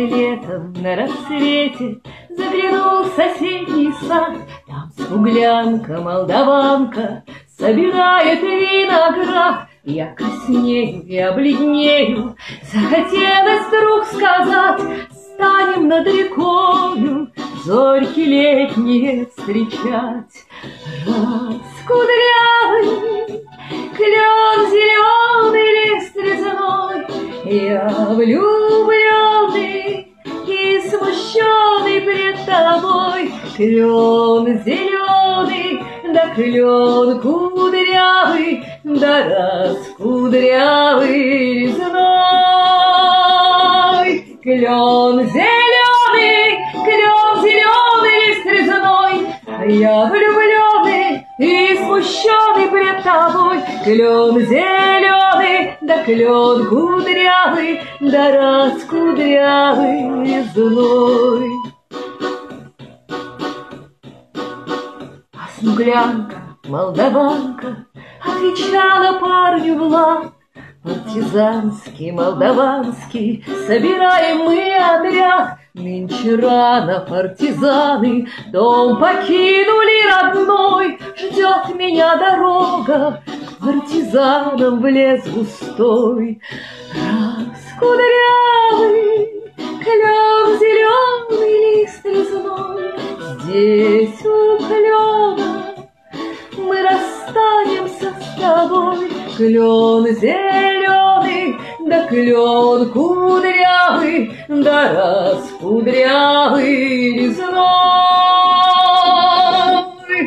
летом на рассвете заглянул в соседний сад. Там смуглянка, молдаванка собирает виноград. Я краснею и обледнею, захотелось вдруг сказать: станем над рекою зорьки летние встречать. Раскудрявый клен зеленый лист резной, я влюбленный и смущенный пред тобой. Клен зеленый, да клен кудрявый, да раскудрявый резной. Клен зеленый лист резной, я влюбленный и смущенный пред тобой. Клен зеленый, да клен кудрявый, да раскудрявый резной. А смуглянка, молдаванка отвечала парню в лад: партизанский, молдаванский, собираем мы отряд. Нынче рано партизаны дом покинули родной. Ждет меня дорога к партизанам в лес густой. Раскудрявый клен зеленый лист резной, здесь у клена мы расстанемся с тобой. Клен зеленый, да клен кудрявый, да раскудрявый резной.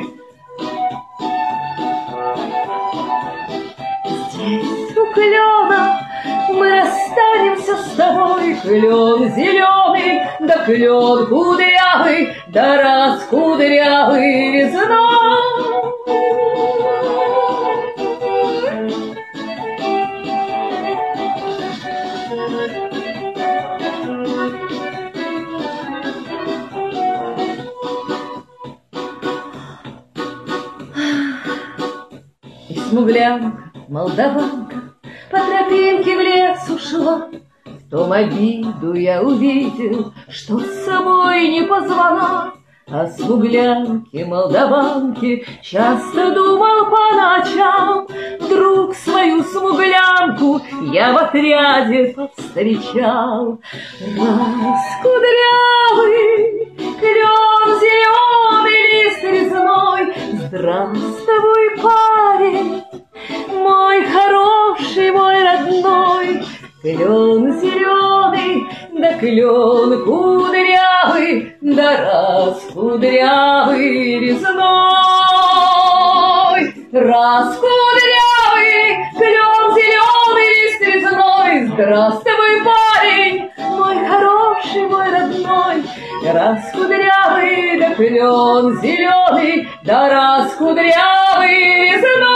Здесь у клена мы расстанемся с тобой. Клен зеленый, да клен кудрявый, да раскудрявый резной. И смуглянка, молдаванка по тропинке в лес ушла. В том обиду я увидел, что с собой не позвала. О смуглянке, молдаванке часто думал по ночам. Вдруг свою смуглянку я в отряде повстречал. Раскудрявый клен зеленый лист резной, здравствуй, парень, мой хороший, мой родной. Клен зеленый, да клен кудрявый, да раскудрявый резной. Раскудрявый клен зеленый лист резной, здравствуй, парень, мой хороший, мой родной. Раскудрявый, да клен зеленый, да раскудрявый резной.